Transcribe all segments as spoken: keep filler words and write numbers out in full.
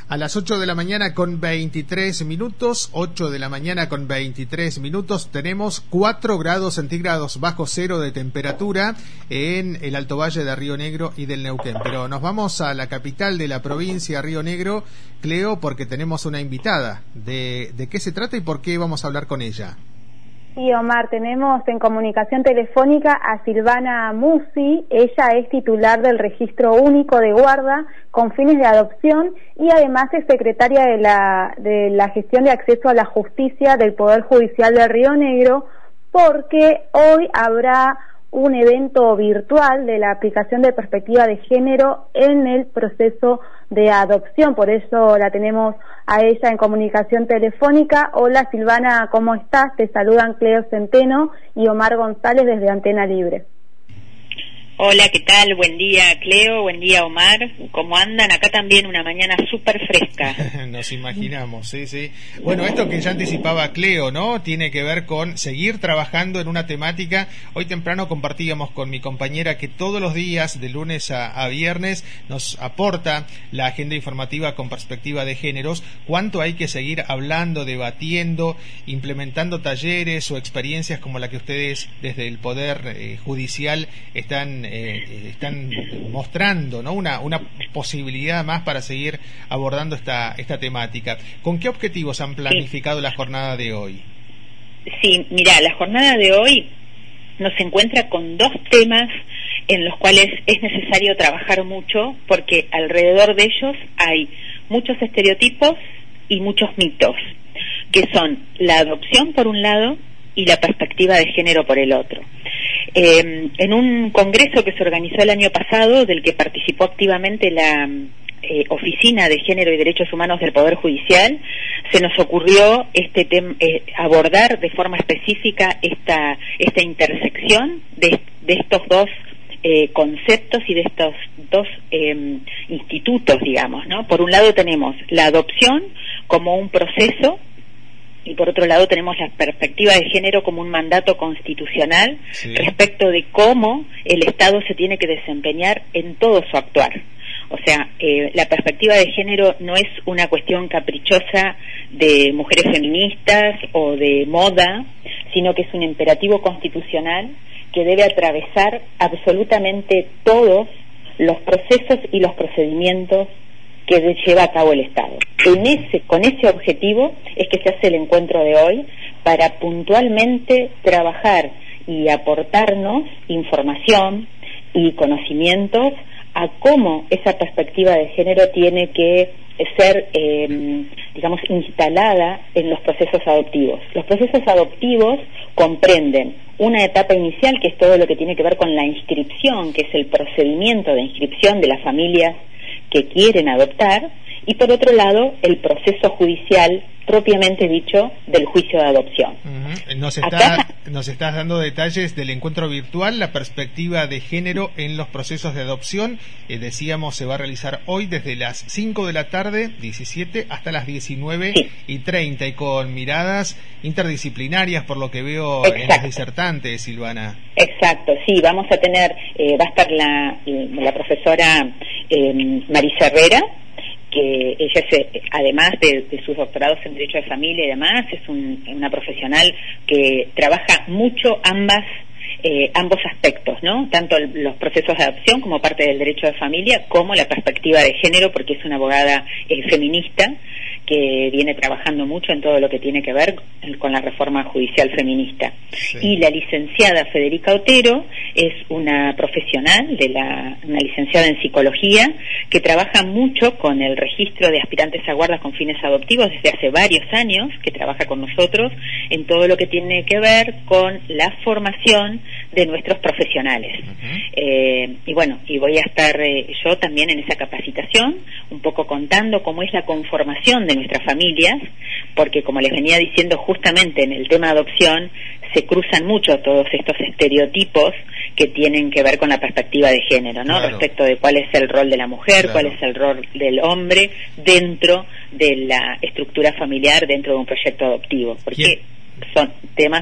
A las ocho de la mañana con veintitrés minutos, ocho de la mañana con veintitrés minutos, tenemos cuatro grados centígrados bajo cero de temperatura en el Alto Valle de Río Negro y del Neuquén. Pero nos vamos a la capital de la provincia, Río Negro, Cleo, porque tenemos una invitada. ¿De, de qué se trata y por qué vamos a hablar con ella? Sí, Omar, tenemos en comunicación telefónica a Silvana Musi. Ella es titular del Registro Único de Guarda con fines de adopción y además es secretaria de la, de la Gestión de Acceso a la Justicia del Poder Judicial de Río Negro, porque hoy habrá un evento virtual de la aplicación de perspectiva de género en el proceso de adopción. Por eso la tenemos a ella en comunicación telefónica. Hola Silvana, ¿cómo estás? Te saludan Cleo Centeno y Omar González desde Antena Libre. Hola, ¿qué tal? Buen día, Cleo, buen día, Omar. ¿Cómo andan? Acá también una mañana súper fresca. Nos imaginamos, sí, sí. Bueno, esto que ya anticipaba Cleo, ¿no? Tiene que ver con seguir trabajando en una temática. Hoy temprano compartíamos con mi compañera que todos los días, de lunes a, a viernes, nos aporta la agenda informativa con perspectiva de géneros. Cuánto hay que seguir hablando, debatiendo, implementando talleres o experiencias como la que ustedes desde el Poder eh, Judicial están Eh, están mostrando, ¿no? Una, una posibilidad más para seguir abordando esta, esta temática. ¿Con qué objetivos han planificado sí. la jornada de hoy? Sí, mira, la jornada de hoy nos encuentra con dos temas en los cuales es necesario trabajar mucho, porque alrededor de ellos hay muchos estereotipos y muchos mitos, que son la adopción por un lado y la perspectiva de género por el otro. Eh, en un congreso que se organizó el año pasado, del que participó activamente la eh, Oficina de Género y Derechos Humanos del Poder Judicial, se nos ocurrió este tem eh, abordar de forma específica esta, esta intersección de, de estos dos eh, conceptos y de estos dos eh, institutos, digamos, ¿no? Por un lado tenemos la adopción como un proceso, y por otro lado tenemos la perspectiva de género como un mandato constitucional sí. respecto de cómo el Estado se tiene que desempeñar en todo su actuar. O sea, eh, la perspectiva de género no es una cuestión caprichosa de mujeres feministas o de moda, sino que es un imperativo constitucional que debe atravesar absolutamente todos los procesos y los procedimientos que lleva a cabo el Estado. En ese, con ese objetivo es que se hace el encuentro de hoy, para puntualmente trabajar y aportarnos información y conocimientos a cómo esa perspectiva de género tiene que ser, eh, digamos, instalada en los procesos adoptivos. Los procesos adoptivos comprenden una etapa inicial, que es todo lo que tiene que ver con la inscripción, que es el procedimiento de inscripción de las familias que quieren adoptar, y por otro lado el proceso judicial propiamente dicho del juicio de adopción. Uh-huh. Nos está, Acá... nos estás dando detalles del encuentro virtual, la perspectiva de género en los procesos de adopción. Eh, decíamos, se va a realizar hoy desde las cinco de la tarde, diecisiete, hasta las diecinueve sí. y treinta, y con miradas interdisciplinarias, por lo que veo Exacto. en las disertantes, Silvana. Exacto, sí, vamos a tener, eh, va a estar la, la profesora eh, Marisa Herrera, que ella es, además de, de sus doctorados en Derecho de Familia y demás, es un, una profesional que trabaja mucho ambas eh, ambos aspectos, ¿no? Tanto el, los procesos de adopción como parte del derecho de familia, como la perspectiva de género, porque es una abogada eh, feminista que viene trabajando mucho en todo lo que tiene que ver con la reforma judicial feminista. Sí. Y la licenciada Federica Otero es una profesional, de la, una licenciada en psicología, que trabaja mucho con el registro de aspirantes a guardas con fines adoptivos desde hace varios años, que trabaja con nosotros en todo lo que tiene que ver con la formación de nuestros profesionales. Uh-huh. eh, y bueno, y voy a estar eh, yo también en esa capacitación, un poco contando cómo es la conformación de nuestras familias, porque como les venía diciendo, justamente en el tema adopción se cruzan mucho todos estos estereotipos que tienen que ver con la perspectiva de género, ¿no? Claro. Respecto de cuál es el rol de la mujer, claro. cuál es el rol del hombre dentro de la estructura familiar, dentro de un proyecto adoptivo, porque ¿Quién? son temas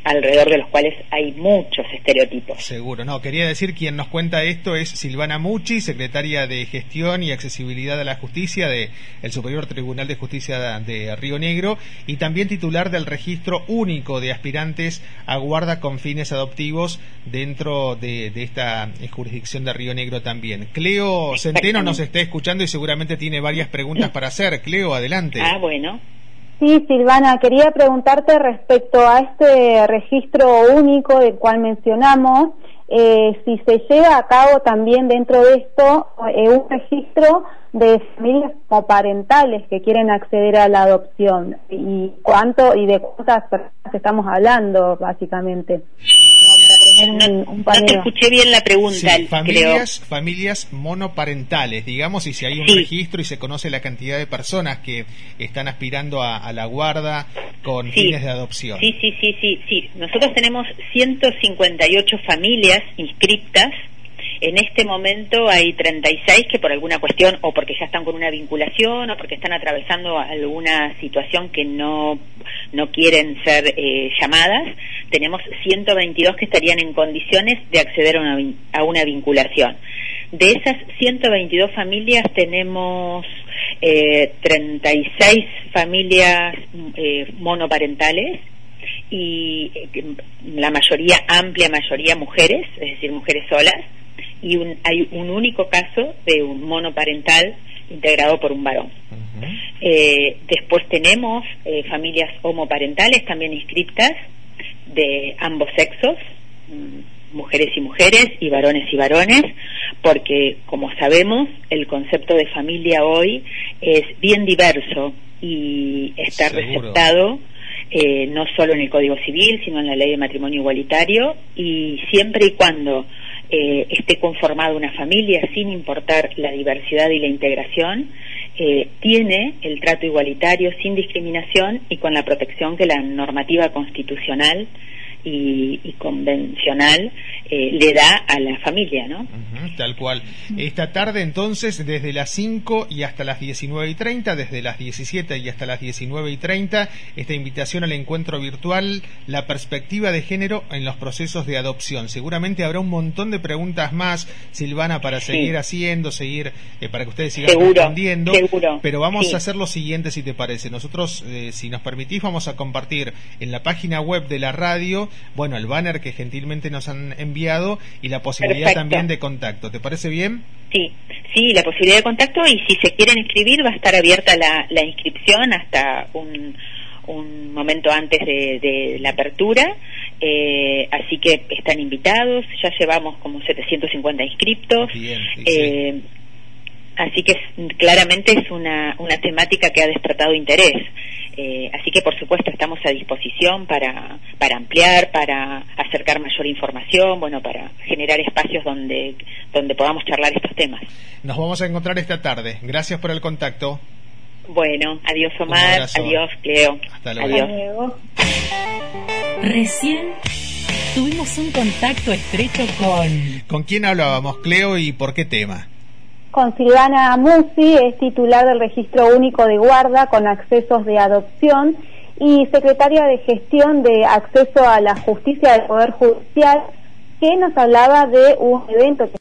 alrededor de los cuales hay muchos estereotipos. Seguro, no, quería decir, quien nos cuenta esto es Silvana Mucci, secretaria de Gestión y Accesibilidad a la Justicia de el Superior Tribunal de Justicia de Río Negro, y también titular del Registro Único de Aspirantes a Guarda con Fines Adoptivos dentro de, de esta jurisdicción de Río Negro también. Cleo Centeno nos está escuchando y seguramente tiene varias preguntas para hacer. Cleo, adelante. Ah, bueno. Sí, Silvana, quería preguntarte respecto a este registro único del cual mencionamos, eh, si se lleva a cabo también dentro de esto eh, un registro de familias monoparentales que quieren acceder a la adopción, y cuánto y de cuántas personas estamos hablando, básicamente. No, un, un no te escuché bien la pregunta, sí, familias, creo. Familias monoparentales, digamos, y si hay un sí. registro y se conoce la cantidad de personas que están aspirando a, a la guarda con sí. fines de adopción. Sí, sí, sí, sí, sí. Nosotros tenemos ciento cincuenta y ocho familias inscriptas. En este momento hay treinta y seis que por alguna cuestión, o porque ya están con una vinculación, o porque están atravesando alguna situación que no, no quieren ser eh, llamadas. Tenemos ciento veintidós que estarían en condiciones de acceder a una, a una vinculación. De esas ciento veintidós familias tenemos eh, treinta y seis familias eh, monoparentales, y eh, la mayoría, amplia mayoría mujeres, es decir, mujeres solas, y un, hay un único caso de un monoparental integrado por un varón. Uh-huh. Eh, después tenemos eh, familias homoparentales también inscriptas de ambos sexos, mujeres y mujeres y varones y varones, porque como sabemos el concepto de familia hoy es bien diverso y está Seguro. receptado eh, no solo en el Código Civil sino en la Ley de Matrimonio Igualitario, y siempre y cuando eh, esté conformada una familia, sin importar la diversidad y la integración, eh, tiene el trato igualitario sin discriminación y con la protección que la normativa constitucional Y, y convencional eh, le da a la familia, ¿no? Uh-huh, tal cual. Esta tarde entonces, desde las cinco y hasta las diecinueve y treinta, desde las diecisiete y hasta las diecinueve y treinta, esta invitación al encuentro virtual, la perspectiva de género en los procesos de adopción. Seguramente habrá un montón de preguntas más, Silvana, para sí. seguir haciendo, seguir, eh, para que ustedes sigan seguro, respondiendo. Seguro. Pero vamos sí. a hacer lo siguiente, si te parece. Nosotros, eh, si nos permitís, vamos a compartir en la página web de la radio, bueno, el banner que gentilmente nos han enviado y la posibilidad Perfecto. también de contacto. ¿Te parece bien? Sí, sí, la posibilidad de contacto, y si se quieren inscribir va a estar abierta la, la inscripción hasta un, un momento antes de, de la apertura, eh, así que están invitados. Ya llevamos como setecientos cincuenta inscriptos. Bien, sí, eh, sí. Así que claramente es una, una temática que ha despertado interés. Eh, así que por supuesto estamos a disposición para, para ampliar, para acercar mayor información, bueno, para generar espacios donde, donde podamos charlar estos temas. Nos vamos a encontrar esta tarde. Gracias por el contacto. Bueno, adiós Omar, adiós Cleo. Hasta luego. Adiós. Recién tuvimos un contacto estrecho con... ¿Con quién hablábamos, Cleo, y por qué tema? Con Silvana Mucci, es titular del Registro Único de Guarda con Accesos de Adopción y secretaria de Gestión de Acceso a la Justicia del Poder Judicial, que nos hablaba de un evento que